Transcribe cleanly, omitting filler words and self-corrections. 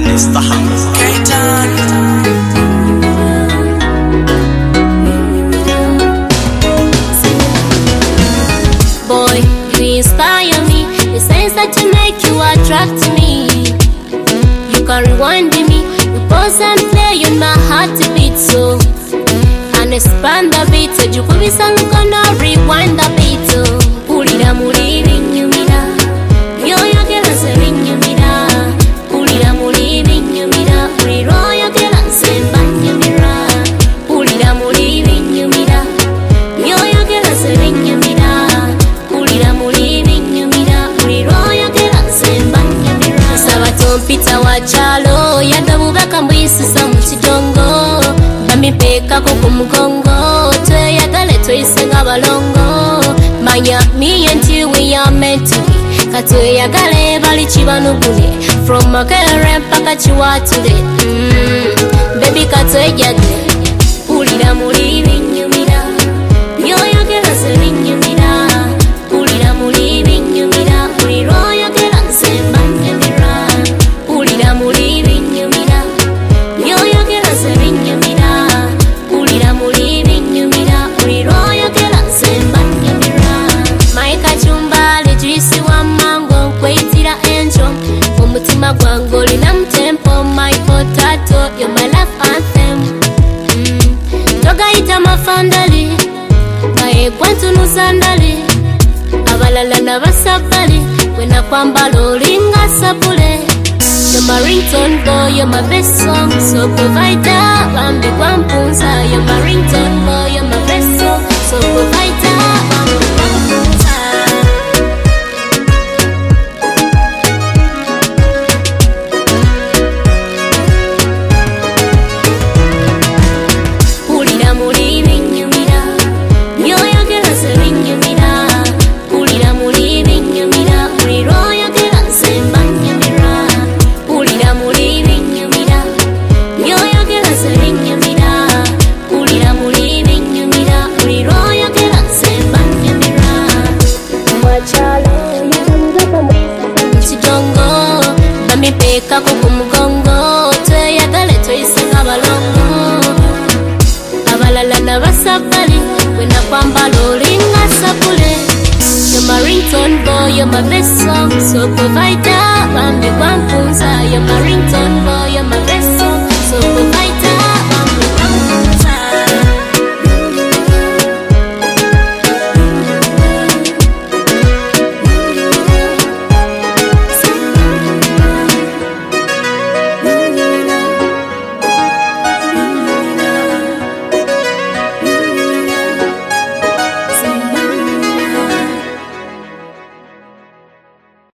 Mr. Hamza Kaitan. Boy, you inspire me. The sense that you make you attract me. You can rewind me. You pause and play on my heart to beat so. And expand the beat so you could be some gonna rewind the beat so. Pulira muliri nyumira. Yo yo gela se nyumira. Pulira muliri nyumira. Puliro yo gela se nyumira. Pulira muliri nyumira. Yo yo gela se nyumira. Pulira muliri nyumira. Puliro yo gela se nyumira. Sabato mpita wa chalo yadabubaka mbuyisisa mu kitongo. Bamipeka ko ku mugongo tweyagale twisenga balongo. Manya me and you we are meant to be. Katweyagale bali kibanugule. From Makere mpaka Chiwatule. Baby katwejagale. Pulira muliri nyumira. Yoyogera se nyumira. Pulira muliri nyumira. Puliro yogera se nyumira. Pulira muliri nyumira. Yoyogera se nyumira. Pulira muliri nyumira. Puliro yogera se nyumira. Maika chumbali juisi wa mango kweitira enjo. Umutima gwangu lina mtempo. My potato, you're my love anthem. Togaita mafandali bae kwantu nusandali. Abalala na basabali wena kwambala olinga sapule. You're my ringtone boy, you're my best song. So provider, bambi kwampunza. You're my ringtone boy, you're my best song. So provider, bambi kwampunza. Pulira muliri nyumira. Yoyogera se nyumira. Pulira muliri nyumira. Puliro yogera se nyumira. Pulira muliri nyumira. Yoyogera se nyumira. Pulira muliri nyumira. Puliro yogera se nyumira. Mwachalo yatangaka mchitongo. Bamipeka ko ku mugongo. Tweyagale twisenga balongo. Abalala na basabali wena kwambala olinga sapule. You're my ringtone boy, you're my best song. So provider, bambi kwampunza. You're my ringtone